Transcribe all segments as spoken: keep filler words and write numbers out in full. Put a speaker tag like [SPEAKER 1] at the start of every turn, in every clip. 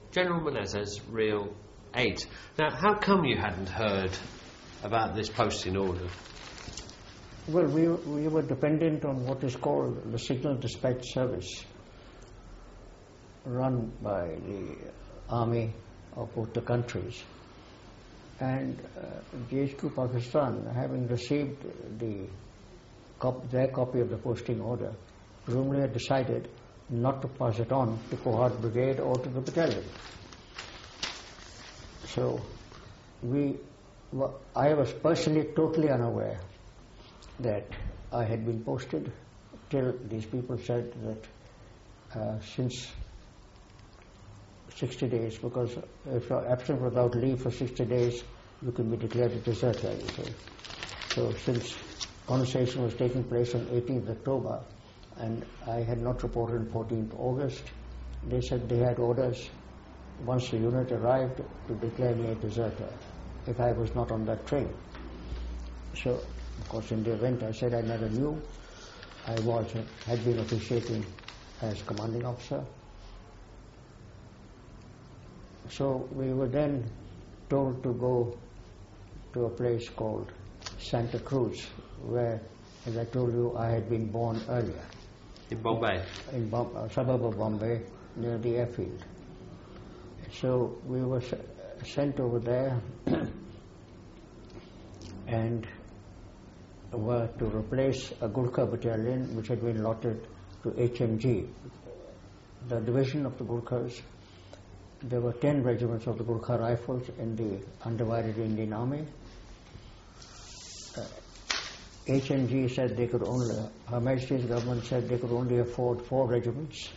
[SPEAKER 1] General Menezes' real aide. Now, how come you hadn't heard about this posting order?
[SPEAKER 2] Well, we, we were dependent on what is called the Signal Dispatch Service, run by the army of both the countries. And uh, G H Q Pakistan, having received the cop their copy of the posting order, presumably had decided not to pass it on to Cohort Brigade or to the battalion. So we, well, I was personally totally unaware that I had been posted till these people said that uh, since sixty days, because if you're absent without leave for sixty days, you can be declared a deserter, you see. So since conversation was taking place on eighteenth October, and I had not reported on fourteenth August, they said they had orders, once the unit arrived, to declare me a deserter if I was not on that train. So, of course, in the event, I said I never knew. I was, had been officiating as commanding officer. So we were then told to go to a place called Santa Cruz, where, as I told you, I had been born earlier.
[SPEAKER 1] In Bombay?
[SPEAKER 2] In Bom a suburb of Bombay, near the airfield. So we were sent over there and were to replace a Gurkha battalion which had been allotted to H M G, the division of the Gurkhas. There were ten regiments of the Gurkha Rifles in the undivided Indian Army. Uh, H M G said they could only, Her Majesty's government said they could only afford four regiments.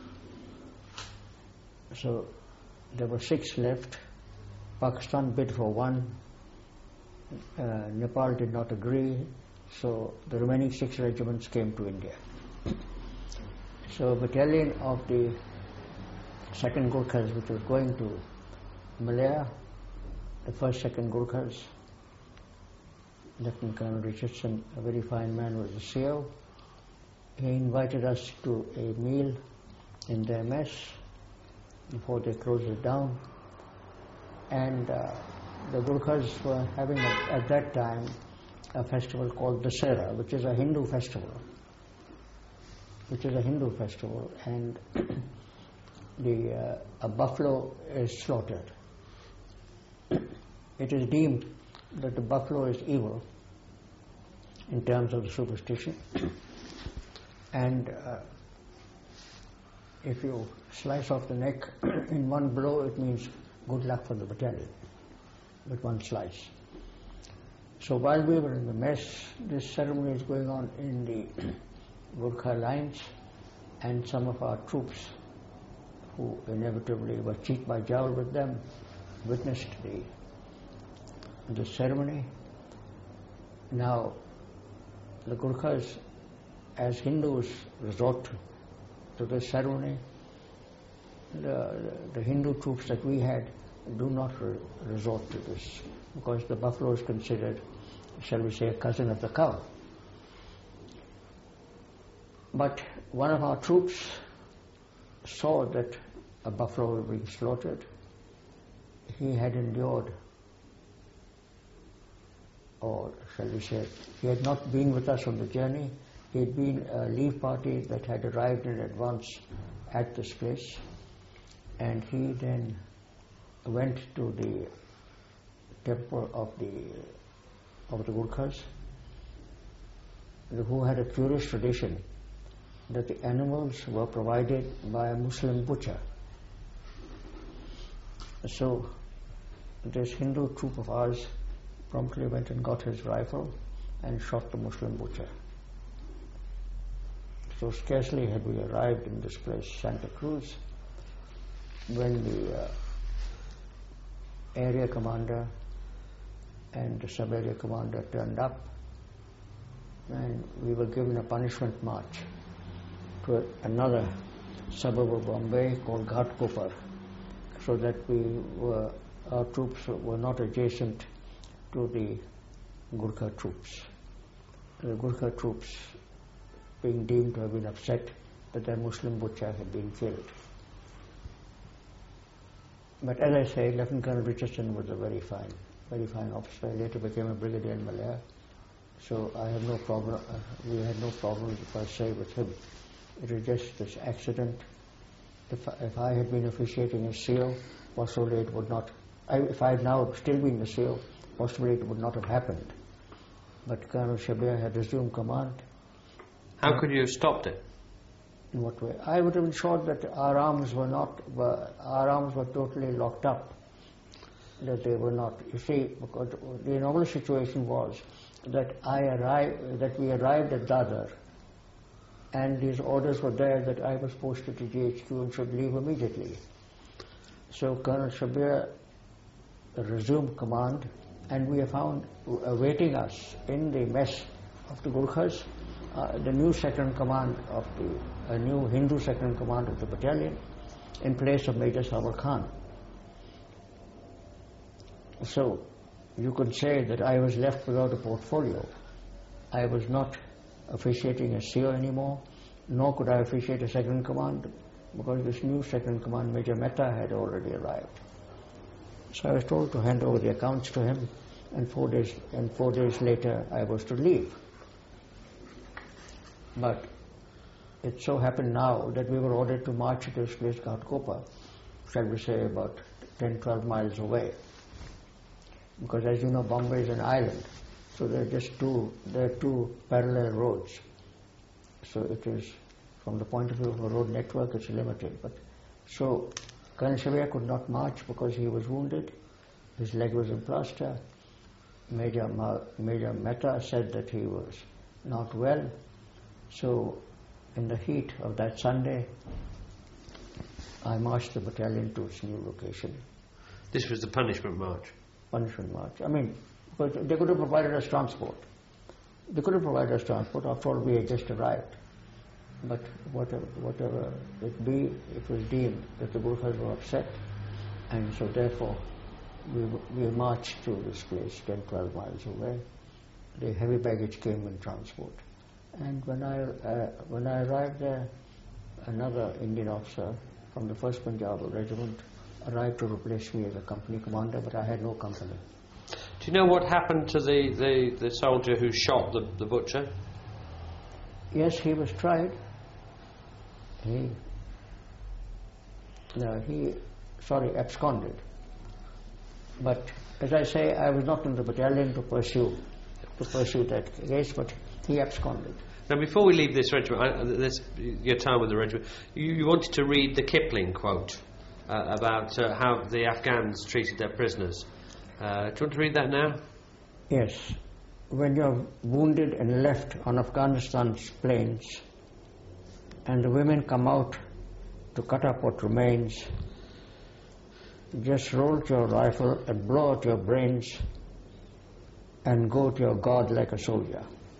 [SPEAKER 2] So there were six left. Pakistan bid for one. Uh, Nepal did not agree. So the remaining six regiments came to India. So a battalion of the second Gurkhas, which was going to Malaya, the first second Gurkhas, Lieutenant Colonel Richardson, a very fine man, was the C O. He invited us to a meal in their mess before they closed it down. And uh, the Gurkhas were having, a, at that time, a festival called Dussehra, which is a Hindu festival. Which is a Hindu festival, and the uh, a buffalo is slaughtered. It is deemed that the buffalo is evil in terms of the superstition, and uh, if you slice off the neck in one blow, it means good luck for the battalion, with one slice. So while we were in the mess, this ceremony is going on in the Gurkha lines, and some of our troops, who inevitably were cheek by jowl with them, witnessed the, the ceremony. Now, the Gurkhas, as Hindus, resort to this ceremony. The, the Hindu troops that we had do not re resort to this, because the buffalo is considered, shall we say, a cousin of the cow. But one of our troops saw that a buffalo was being slaughtered. He had endured, or shall we say, he had not been with us on the journey. He had been a leave party that had arrived in advance at this place, and he then went to the temple of the of the Gurkhas, who had a curious tradition that the animals were provided by a Muslim butcher. So this Hindu troop of ours promptly went and got his rifle and shot the Muslim butcher. So scarcely had we arrived in this place, Santa Cruz, when the uh, area commander and the sub-area commander turned up, and we were given a punishment march to another suburb of Bombay called Ghatkopar, so that we were, our troops were not adjacent to the Gurkha troops. The Gurkha troops being deemed to have been upset that their Muslim butcher had been killed. But as I say, Lieutenant Colonel Richardson was a very fine, very fine officer. He later became a brigadier in Malaya. So I have no problem, uh, we had no problems per se with him. It was just this accident. If, if I had been officiating as SEAL, possibly it would not, I, if I had now still been the SEAL, possibly it would not have happened. But Colonel Shabir had resumed command.
[SPEAKER 1] How could you have stopped it?
[SPEAKER 2] In what way? I would have ensured that our arms were not, were, our arms were totally locked up. That they were not, you see, because the normal situation was that I arrived, that we arrived at Dadar, and these orders were there that I was posted to G H Q and should leave immediately. So Colonel Shabir resumed command, and we have found awaiting us in the mess of the Gurkhas uh, the new second command of the, a new Hindu second command of the battalion in place of Major Sabar Khan. So you could say that I was left without a portfolio. I was not officiating as SEAL anymore, nor could I officiate a second command because this new second command, Major Mehta, had already arrived. So I was told to hand over the accounts to him, and four days, and four days later I was to leave. But it so happened now that we were ordered to march to this place, Ghatkopar, shall we say about ten, twelve miles away. Because as you know, Bombay is an island, so there are just two, there are two parallel roads. So it is, from the point of view of a road network, it's limited. But so Colonel Shabir could not march because he was wounded. His leg was in plaster. Major, Ma, Major Mehta said that he was not well. So in the heat of that Sunday, I marched the battalion to its new location.
[SPEAKER 1] This was the punishment march?
[SPEAKER 2] Punishment march. I mean, but they could have provided us transport. They could have provided us transport. After all, we had just arrived. But whatever, whatever it be, it was deemed that the Gurkhas were upset, and so therefore we, we marched to this place ten, twelve miles away. The heavy baggage came in transport. And when I, uh, when I arrived there, another Indian officer from the first Punjab regiment arrived to replace me as a company commander, but I had no company.
[SPEAKER 1] Do you know what happened to the, the, the soldier who shot the, the butcher?
[SPEAKER 2] Yes, he was tried. He, no, he, sorry, absconded. But as I say, I was not in the battalion to pursue, to pursue that case, but he absconded.
[SPEAKER 1] Now, before we leave this regiment, I, this, your time with the regiment, you, you wanted to read the Kipling quote uh, about uh, how the Afghans treated their prisoners. Uh, do you want to read that now?
[SPEAKER 2] Yes. When you're wounded and left on Afghanistan's plains, and the women come out to cut up what remains, just roll to your rifle and blow out your brains and go to your God like a soldier.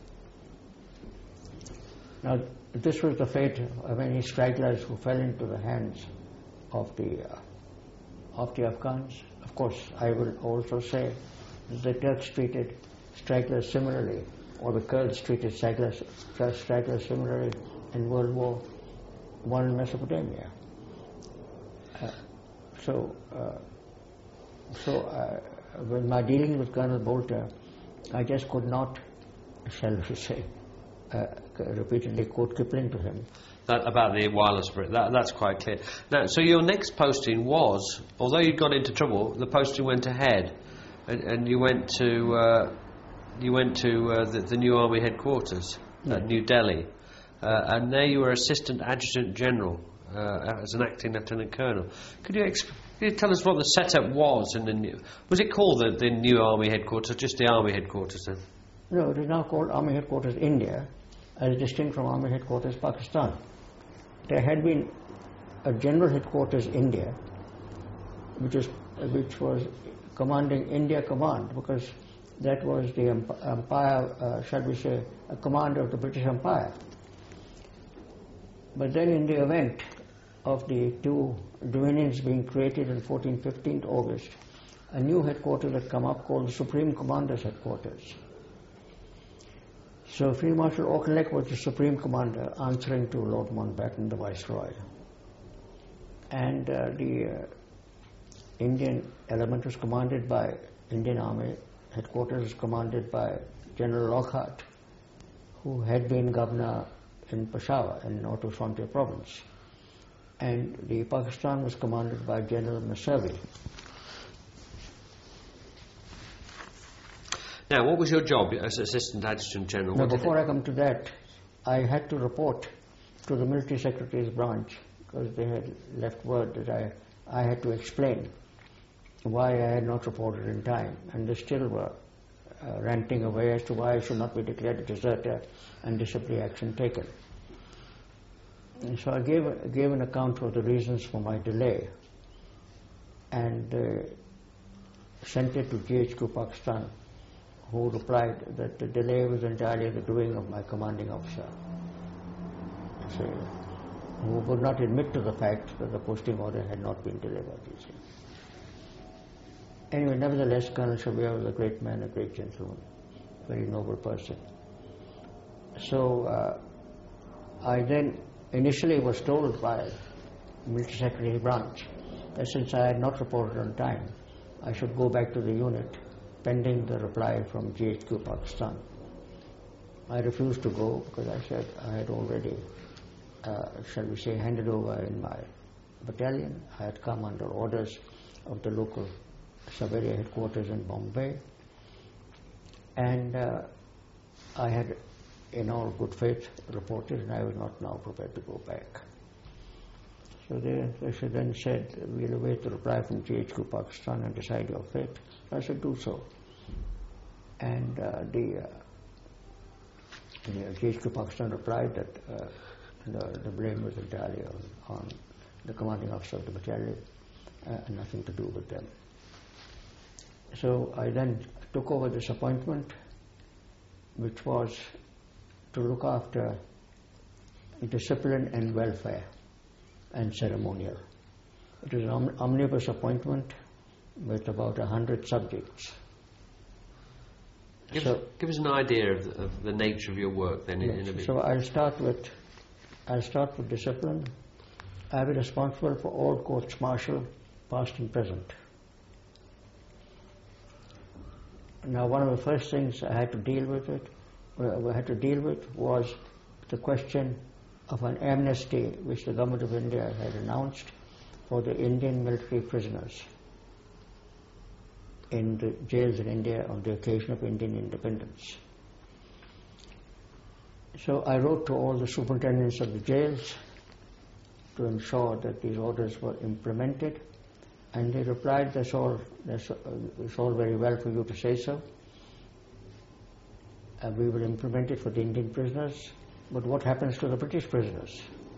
[SPEAKER 2] Now, this was the fate of many stragglers who fell into the hands of the uh, of the Afghans. Of course, I will also say that the Turks treated stragglers similarly, or the Kurds treated stragglers, stragglers similarly in World War One in Mesopotamia. Uh, so, uh, so uh, when my dealing with Colonel Bolter, I just could not, shall we say, uh, repeatedly quote Kipling to him.
[SPEAKER 1] That, about the wireless, that, that's quite clear. Now, so your next posting was, although you got into trouble, the posting went ahead, and, and you went to uh, you went to uh, the, the new army headquarters
[SPEAKER 2] Yeah.
[SPEAKER 1] at New Delhi, uh, and there you were Assistant Adjutant General uh, as an acting Lieutenant Colonel. Could you, exp- could you tell us what the setup was in the new? Was it called the, the new army headquarters, just the army headquarters then?
[SPEAKER 2] No, it is now called Army Headquarters India, as distinct from Army Headquarters Pakistan. There had been a General Headquarters India, which was which was commanding India Command, because that was the empire, uh, shall we say, a commander of the British Empire. But then in the event of the two dominions being created on fourteen, fifteenth August, a new headquarters had come up called the Supreme Commander's Headquarters. So Field Marshal Auchinleck was the Supreme Commander, answering to Lord Mountbatten, the Viceroy. And uh, the, uh, Indian element was commanded by Indian Army. Headquarters was commanded by General Lockhart, who had been governor in Peshawar, in North Frontier Province. And the Pakistan was commanded by General Musavi.
[SPEAKER 1] Now, what was your job as Assistant Adjutant General?
[SPEAKER 2] Now,
[SPEAKER 1] What did
[SPEAKER 2] before
[SPEAKER 1] it-
[SPEAKER 2] I come to that, I had to report to the Military Secretary's branch because they had left word that I, I had to explain why I had not reported in time, and they still were uh, ranting away as to why I should not be declared a deserter and disciplinary action taken. And so I gave, gave an account of the reasons for my delay and uh, sent it to G H Q Pakistan, who replied that the delay was entirely the doing of my commanding officer, so, who would not admit to the fact that the posting order had not been delivered. You see. Anyway, nevertheless, Colonel Shabir was a great man, a great gentleman, very noble person. So uh, I then initially was told by the Military Secretary branch that since I had not reported on time, I should go back to the unit pending the reply from G H Q Pakistan. I refused to go because I said I had already, uh, shall we say, handed over in my battalion. I had come under orders of the local sub-area headquarters in Bombay, and uh, I had in all good faith reported, and I was not now prepared to go back. So they, they then said, we'll await the reply from G H Q Pakistan and decide your fate. I said, do so. And uh, the, uh, the G H Q Pakistan replied that uh, the, the blame was entirely on, on the commanding officer of the battalion, uh, and nothing to do with them. So I then took over this appointment, which was to look after discipline and welfare and ceremonial. It was an om- omnibus appointment with about a hundred subjects.
[SPEAKER 1] Give,
[SPEAKER 2] so,
[SPEAKER 1] us, give us an idea of the, of the nature of your work then in,
[SPEAKER 2] yes,
[SPEAKER 1] in a bit.
[SPEAKER 2] So I'll start with I'll start with discipline. I'll be responsible for all courts martial, past and present. Now, one of the first things I had to deal with it, uh, I had to deal with was the question of an amnesty which the government of India had announced for the Indian military prisoners in the jails in India on the occasion of Indian independence. So I wrote to all the superintendents of the jails to ensure that these orders were implemented, and they replied, that's all, that's, uh, it's all very well for you to say so. Uh, we will implement it for the Indian prisoners, but what happens to the British prisoners?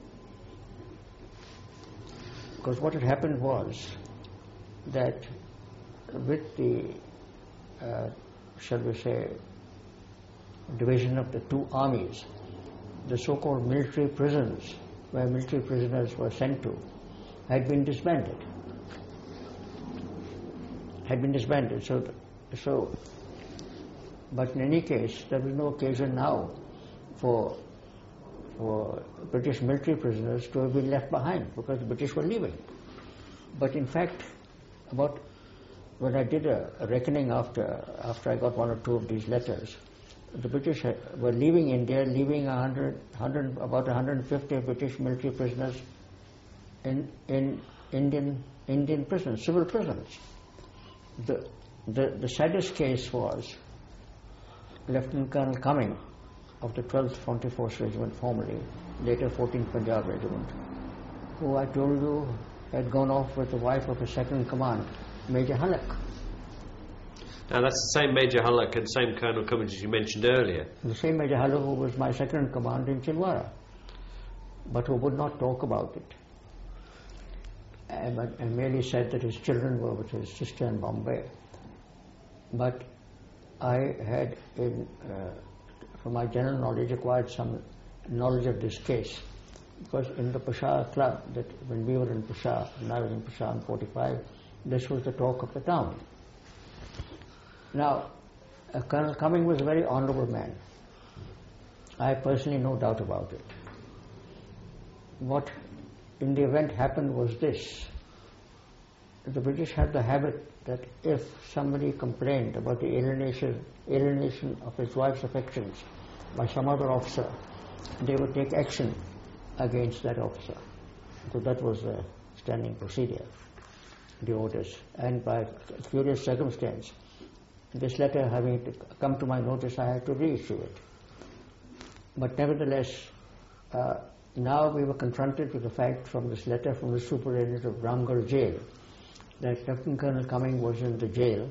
[SPEAKER 2] Because what had happened was that with the, uh, shall we say, division of the two armies, the so-called military prisons, where military prisoners were sent to, had been disbanded. Had been disbanded. So, so, but in any case, there was no occasion now for for British military prisoners to have been left behind because the British were leaving. But in fact, about when I did a, a reckoning after after I got one or two of these letters, the British were leaving India, leaving one hundred, one hundred, about one hundred fifty British military prisoners in in Indian Indian prisons, civil prisons. The, the, the saddest case was Lieutenant Colonel Cumming of the twelfth Frontier Force Regiment, formerly, later fourteenth Punjab Regiment, who I told you had gone off with the wife of his second in command, Major Halleck.
[SPEAKER 1] Now that's the same Major Halleck and same Colonel Cummings as you mentioned earlier.
[SPEAKER 2] The same Major Halleck who was my second in command in Chilwara, but who would not talk about it. And, and merely said that his children were with his sister in Bombay. But I had, in, uh, from my general knowledge, acquired some knowledge of this case, because in the Peshawar club, that when we were in Peshawar, and I was in Peshawar in forty-five, this was the talk of the town. Now, uh, Colonel Cumming was a very honorable man. I have personally no doubt about it. What in the event happened was this, the British had the habit that if somebody complained about the alienation, alienation of his wife's affections by some other officer, they would take action against that officer. So that was the standing procedure, the orders. And by curious circumstance, this letter having to come to my notice, I had to reissue it. But nevertheless, uh, now we were confronted with the fact from this letter from the superintendent of Ramgarh jail that Lieutenant Colonel Cumming was in the jail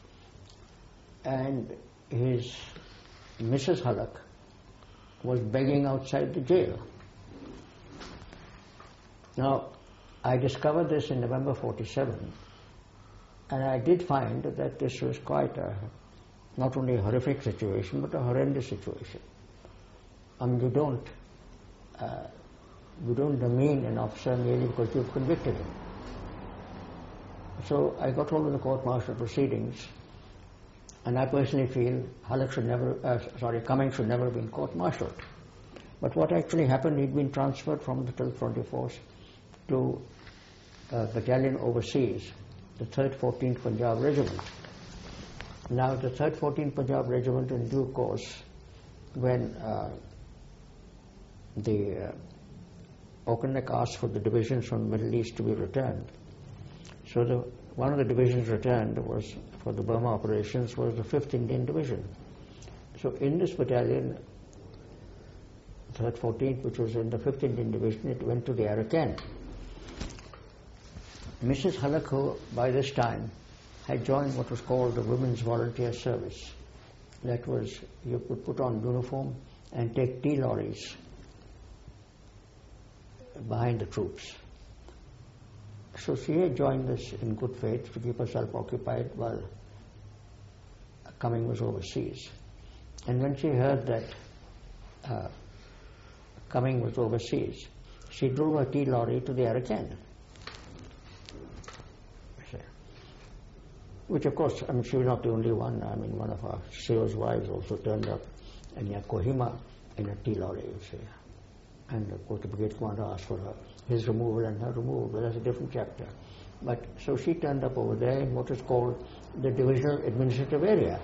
[SPEAKER 2] and his Missus Halleck was begging outside the jail. Now, I discovered this in November forty-seven, and I did find that this was quite a, not only a horrific situation, but a horrendous situation. I mean, you don't, uh, you don't demean an officer merely because you've convicted him. So I got hold of the court-martial proceedings, and I personally feel Halleck should never, uh, sorry, Cummings should never have been court-martialed. But what actually happened, he'd been transferred from the twelfth Frontier Force to a battalion overseas, the third fourteenth Punjab Regiment. Now, the third fourteenth Punjab Regiment, in due course, when uh, the uh, Auchinleck asked for the divisions from the Middle East to be returned, so the, one of the divisions returned was for the Burma operations was the fifth Indian Division. So in this battalion, third fourteenth, which was in the fifth Indian Division, it went to the Arakan. Missus Halleck, who by this time had joined what was called the Women's Volunteer Service. That was, you could put on uniform and take tea lorries behind the troops. So she had joined us in good faith to keep herself occupied while Cumming was overseas. And when she heard that uh, Cumming was overseas, she drove her tea lorry to the Arakan. Which, of course, I mean, she was not the only one. I mean, one of our C O's wives also turned up near Kohima in a tea lorry, you see. And, of course, the brigade commander asked for her, his removal and her removal, but that's a different chapter. But, so she turned up over there in what is called the Divisional Administrative Area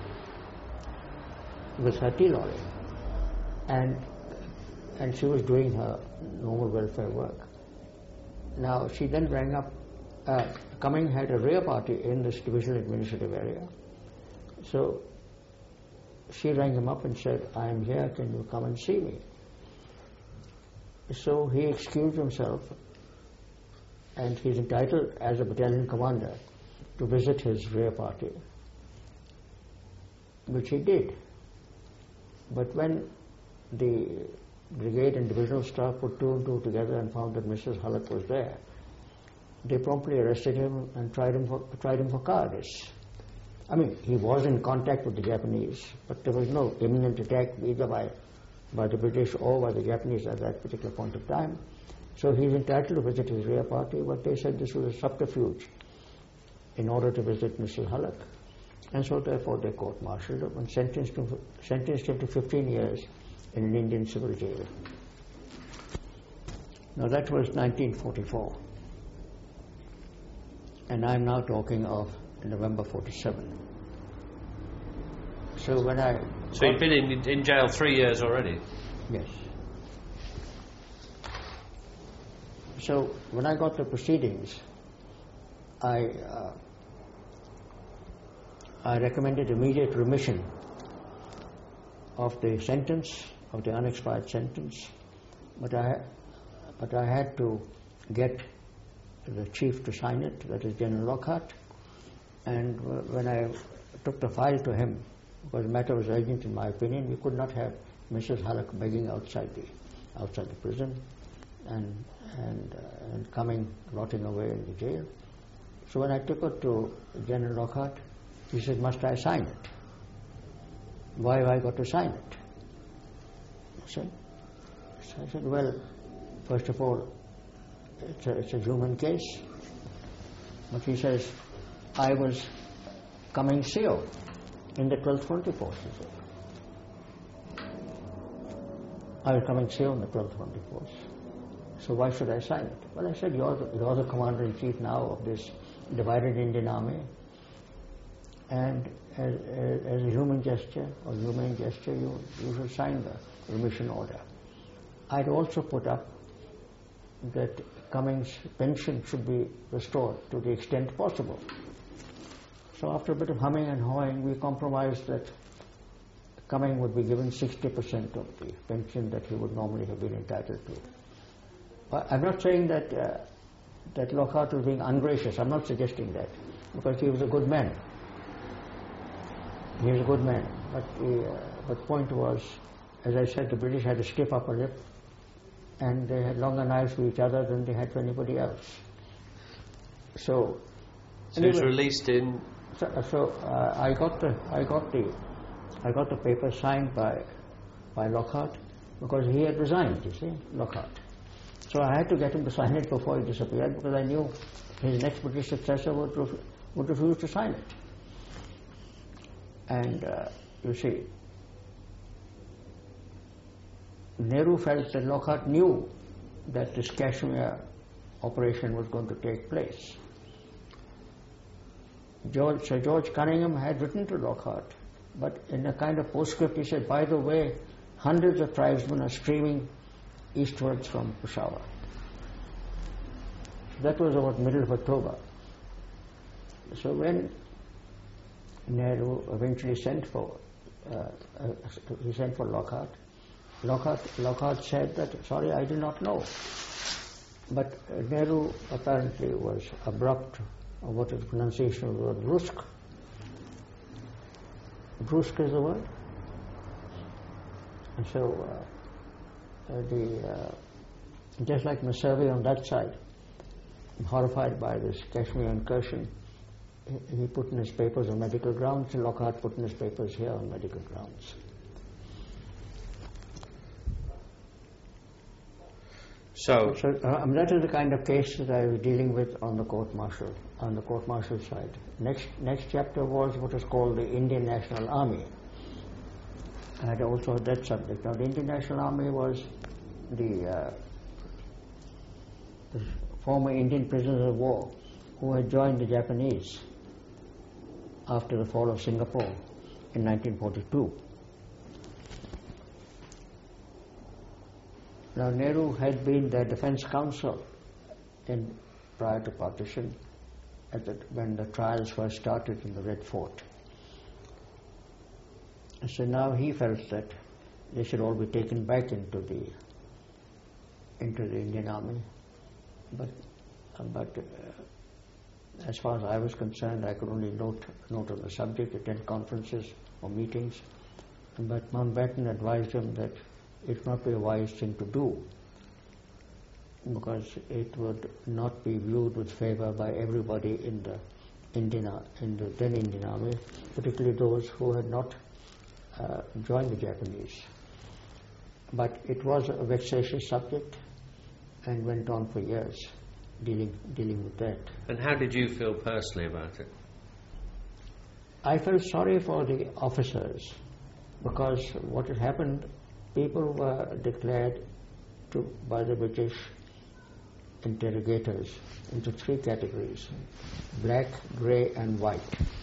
[SPEAKER 2] with her tea lorry. And, and she was doing her normal welfare work. Now, she then rang up Uh, Cumming had a rear party in this divisional administrative area. So she rang him up and said, I am here, can you come and see me? So he excused himself, and he's entitled as a battalion commander to visit his rear party, which he did. But when the brigade and divisional staff put two and two together and found that Missus Halleck was there, they promptly arrested him and tried him for, tried him for cowardice. I mean, he was in contact with the Japanese, but there was no imminent attack either by, by the British or by the Japanese at that particular point of time. So he's entitled to visit his rear party, but they said this was a subterfuge in order to visit Missus Halleck. And so therefore they court-martialed him and sentenced him, sentenced him to fifteen years in an Indian civil jail. Now that was nineteen forty-four. And I'm now talking of November forty-seven. So when I...
[SPEAKER 1] So you've been in, in jail three years already?
[SPEAKER 2] Yes. So when I got the proceedings, I, uh, I recommended immediate remission of the sentence, of the unexpired sentence, but I, but I had to get the chief to sign it, that is General Lockhart, and when I took the file to him, because the matter was urgent in my opinion, we could not have Missus Halleck begging outside the outside the prison and and, uh, and coming rotting away in the jail. So when I took it to General Lockhart, he said, must I sign it? Why have I got to sign it? I said, so I said, well, first of all, It's a, it's a human case. But he says, I was coming C O in the twelfth Frontier Force. I was coming C O in the twelfth Frontier Force. So why should I sign it? Well, I said, you're the, you're the commander-in-chief now of this divided Indian army, and as, as, as a human gesture or humane gesture, you, you should sign the remission order. I'd also put up that Cummings' pension should be restored to the extent possible. So after a bit of humming and hawing, we compromised that Cummings would be given sixty percent of the pension that he would normally have been entitled to. I'm not saying that uh, that Lockhart was being ungracious. I'm not suggesting that, because he was a good man. He was a good man. But the, uh, but the point was, as I said, the British had a stiff upper lip, and they had longer knives for each other than they had for anybody else. So,
[SPEAKER 1] so he was released in.
[SPEAKER 2] So, so uh, I got the I got the I got the paper signed by by Lockhart, because he had resigned. You see, Lockhart. So I had to get him to sign it before he disappeared, because I knew his next British successor would ref would refuse to sign it. And uh, you see, Nehru felt that Lockhart knew that this Kashmir operation was going to take place. George, Sir George Cunningham had written to Lockhart, but in a kind of postscript he said, by the way, hundreds of tribesmen are streaming eastwards from Peshawar. That was about middle of October. So when Nehru eventually sent for, uh, uh, he sent for Lockhart, Lockhart, Lockhart said that, sorry, I do not know. But uh, Nehru apparently was abrupt, or what is the pronunciation of the word, brusque. Brusque is the word. And so, uh, uh, the, uh, just like Messervy on that side, horrified by this Kashmir incursion, he, he put in his papers on medical grounds, and Lockhart put in his papers here on medical grounds.
[SPEAKER 1] So,
[SPEAKER 2] so uh, um, that is the kind of case that I was dealing with on the court-martial, on the court-martial side. Next, next chapter was what is called the Indian National Army. I had also that subject. Now, the Indian National Army was the, uh, the former Indian prisoners of war who had joined the Japanese after the fall of Singapore in nineteen forty-two. Now, Nehru had been the defense counsel in, prior to partition, at the, when the trials first started in the Red Fort. And so now he felt that they should all be taken back into the into the Indian Army. But, uh, but uh, as far as I was concerned, I could only note note on the subject, attend conferences or meetings. But Mountbatten advised him that it would not be a wise thing to do, because it would not be viewed with favor by everybody in the Indian, in the then Indian Army, particularly those who had not uh, joined the Japanese. But it was a vexatious subject and went on for years dealing dealing with that.
[SPEAKER 1] And how did you feel personally about it?
[SPEAKER 2] I felt sorry for the officers, because what had happened, people were declared to, by the British interrogators into three categories: black, grey and white.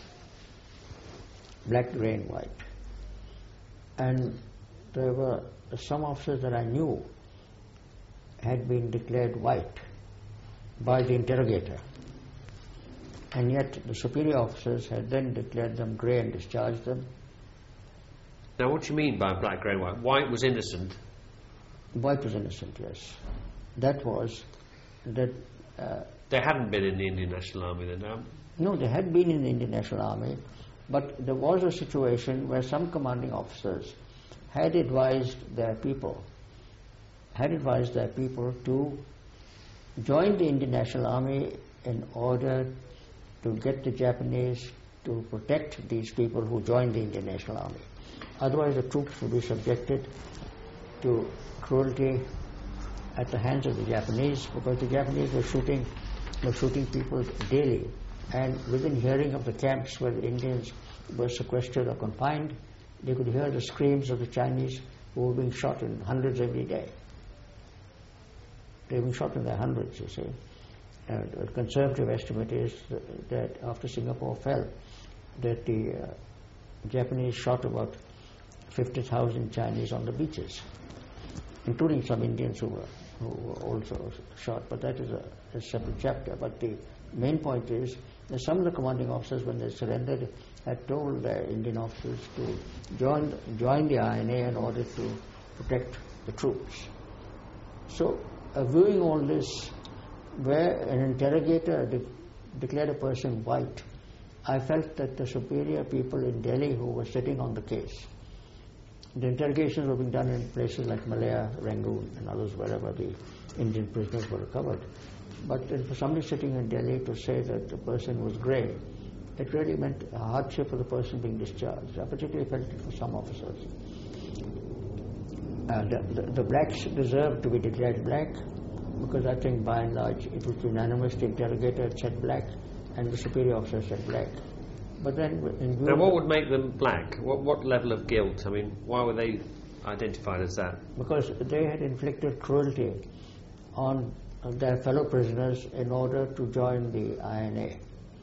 [SPEAKER 2] Black, grey and white. And there were some officers that I knew had been declared white by the interrogator, and yet the superior officers had then declared them grey and discharged them.
[SPEAKER 1] Now, what do you mean by black, grey, white? White was innocent.
[SPEAKER 2] White was innocent, yes. That was that. Uh,
[SPEAKER 1] they hadn't been in the Indian National Army then, no?
[SPEAKER 2] No, they had been in the Indian National Army, but there was a situation where some commanding officers had advised their people, had advised their people to join the Indian National Army in order to get the Japanese to protect these people who joined the Indian National Army. Otherwise, the troops would be subjected to cruelty at the hands of the Japanese, because the Japanese were shooting, were shooting people daily, and within hearing of the camps where the Indians were sequestered or confined, they could hear the screams of the Chinese who were being shot in hundreds every day. They've been shot in their hundreds, you see. And a conservative estimate is that after Singapore fell, that the uh, Japanese shot about fifty thousand Chinese on the beaches, including some Indians who were, who were also shot, but that is a, a separate chapter. But the main point is that some of the commanding officers, when they surrendered, had told their Indian officers to join, join the I N A in order to protect the troops. So, uh, viewing all this, where an interrogator de- declared a person white, I felt that the superior people in Delhi who were sitting on the case, the interrogations were being done in places like Malaya, Rangoon and others, wherever the Indian prisoners were recovered. But for somebody sitting in Delhi to say that the person was grey, it really meant a hardship for the person being discharged. I particularly felt it for some officers. Uh, the, the, the blacks deserved to be declared black, because I think by and large it was unanimous. The interrogator had said black and the superior officer said black. But then in view
[SPEAKER 1] now what would make them black? What, what level of guilt? I mean, why were they identified as that?
[SPEAKER 2] Because they had inflicted cruelty on their fellow prisoners in order to join the I N A.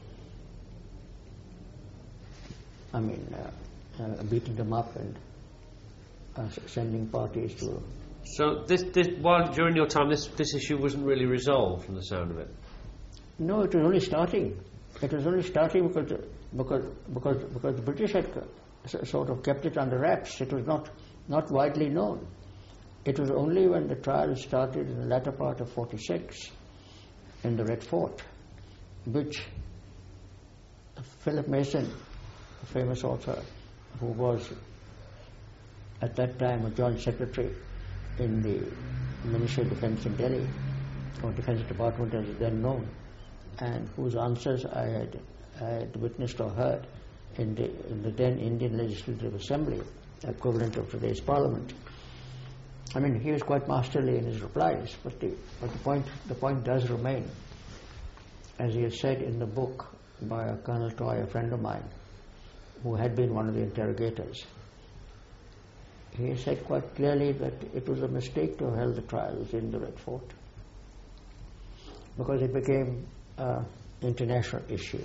[SPEAKER 2] I mean, uh, uh, beating them up and uh, sending parties to...
[SPEAKER 1] So this, this, while during your time, this, this issue wasn't really resolved from the sound of it?
[SPEAKER 2] No, it was only starting. It was only starting because because because because the British had sort of kept it under wraps. It was not not widely known. It was only when the trial started in the latter part of forty-six in the Red Fort, which Philip Mason, a famous author, who was at that time a joint secretary in the Ministry of Defence in Delhi, or Defence Department as then known, and whose answers I had, I had witnessed or heard in the, in the then Indian Legislative Assembly, equivalent of today's Parliament. I mean, he was quite masterly in his replies, but the, but the point the point does remain, as he has said in the book by a Colonel Toy, a friend of mine, who had been one of the interrogators. He said quite clearly that it was a mistake to have held the trials in the Red Fort, because it became an international issue.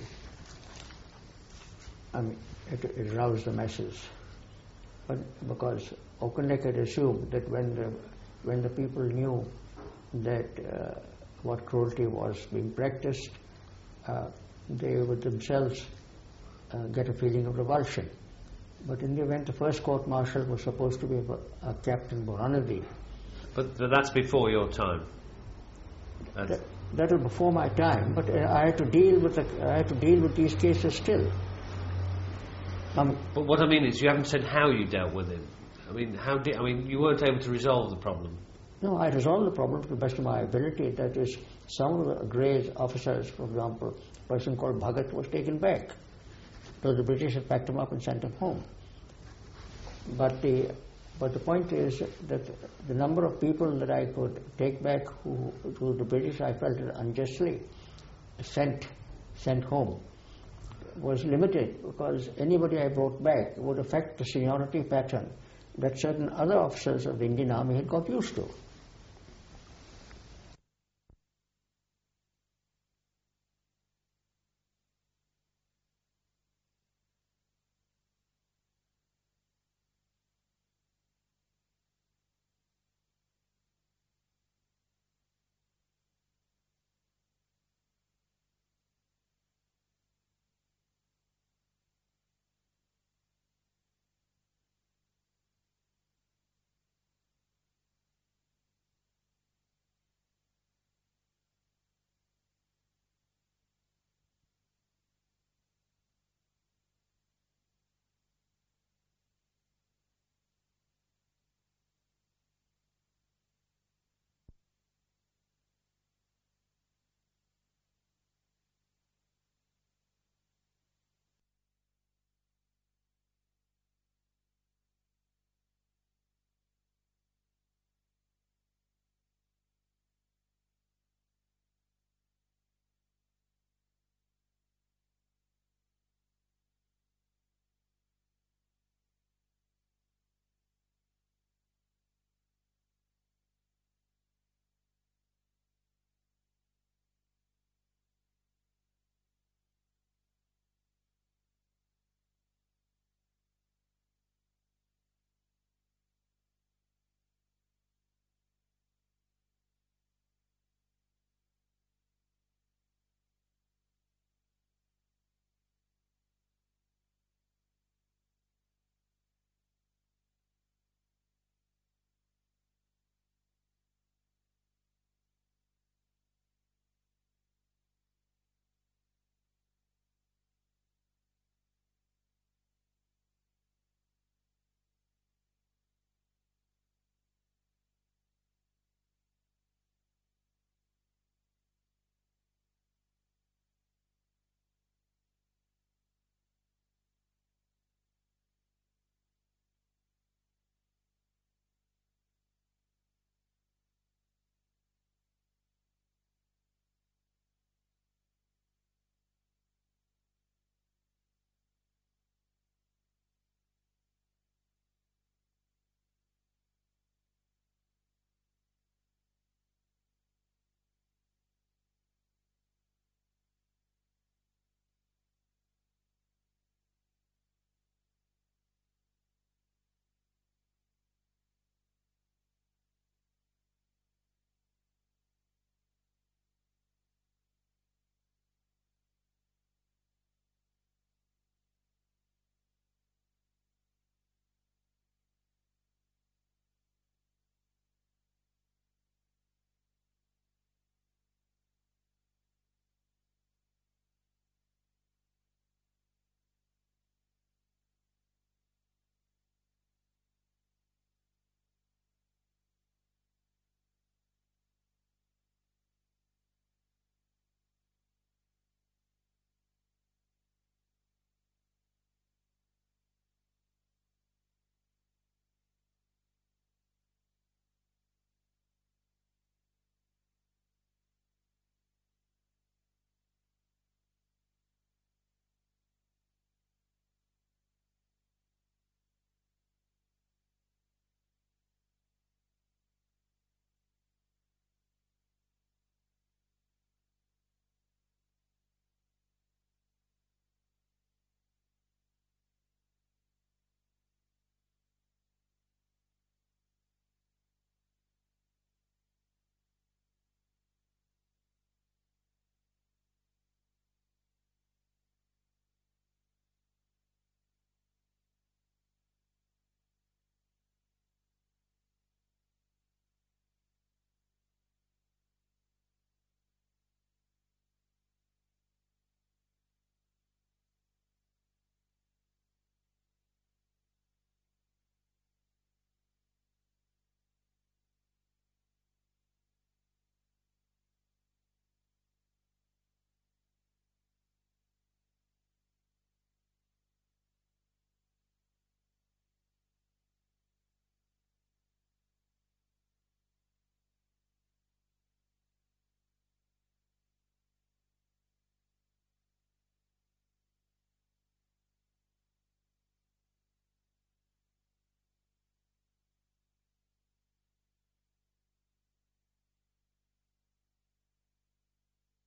[SPEAKER 2] I mean, it, it roused the masses. But because Auchinleck had assumed that when the, when the people knew that uh, what cruelty was being practiced, uh, they would themselves uh, get a feeling of revulsion. But in the event, the first court-martial was supposed to be uh, Captain Burhanuddin.
[SPEAKER 1] But, but that's before your time.
[SPEAKER 2] That, that was before my time. But uh, I had to deal with the, I had to deal with these cases still. Um,
[SPEAKER 1] but what I mean is, you haven't said how you dealt with him. I mean, how did? I mean, you weren't able to resolve the problem.
[SPEAKER 2] No, I resolved the problem to the best of my ability. That is, some of the Grey's officers, for example, a person called Bhagat was taken back. So the British had packed him up and sent him home. But the but the point is that the number of people that I could take back who, who the British I felt unjustly sent sent home was limited, because anybody I brought back would affect the seniority pattern that certain other officers of the Indian Army had got used to.